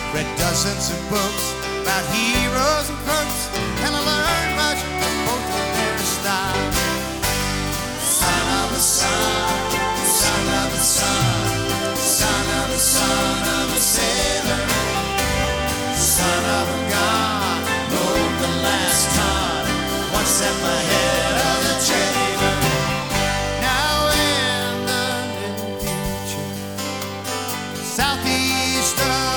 Read dozens of books about heroes and crooks, and I learned much from both of their styles.